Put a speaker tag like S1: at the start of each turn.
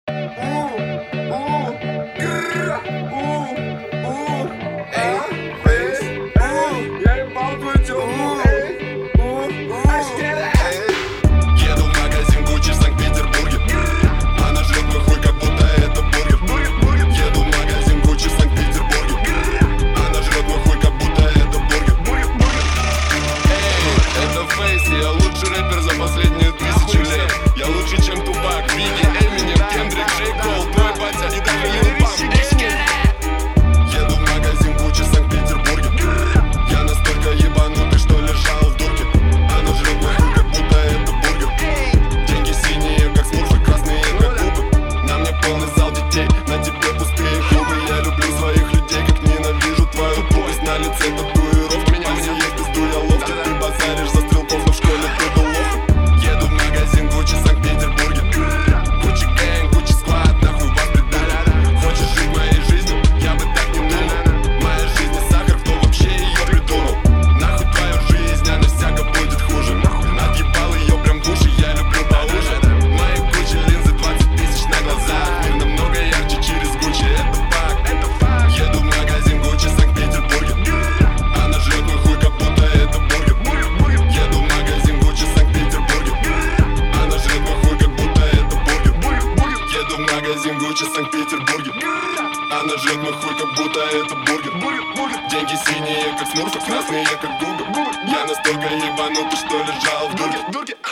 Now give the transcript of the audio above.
S1: Еду в магазин Гуччи в Санкт-Петербурге. Она жрет мой хуй, как будто это бургер. Еду в магазин Гуччи в Санкт-Петербурге. Она жрет мой хуй, как будто это бургер. Эй, это Фейс, я лучший рэпер за последние 1000 лет. Я лучше, чем Тупак, Бигги, Эминем, Кендрик, Джей Кол, твой батя и даже Лил Памп. Еду в магазин Гуччи в Санкт-Петербурге. Я настолько ебанутый, что лежал в дурке. Она жрет мой хуй, как будто это бургер. Деньги синие, как смурфы, красные, как губы. На мне полный зал детей, на тебе пустые клубы. Я люблю своих людей, как ненавижу твою тупость. На лице татуировки, меня все есть пизду, я ловкий. Ты базаришь за стрелков, но в школе ты был лох. Еду в магазин Гуччи в Санкт-Петербурге. Гуччи гэнг, Гуччи сквад, нахуй вас придумал. Хочешь жить моей жизнью? Я бы так не думал. Моя жизнь не сахар, кто вообще ее придумал? Нахуй твою жизнь, она всяко будет хуже. Отъебал ее прям в уши, я люблю поуже. Мои Гуччи линзы 20 тысяч на глазах. Мир намного ярче через Гуччи, это факт. Еду в магазин Гуччи в Санкт-Петербурге. Она жрет мой хуй, как будто это бургер. Еду в магазин Гуччи в Санкт-Петербурге. Она жрет мой хуй, как будто это бургер. Еду в магазин Гуччи в Санкт-Петербурге. Она жрет мой хуй, как будто это бургер. Деньги синие, как смурфы, красные, как губы. Я настолько ебанутый, что лежал в дурке.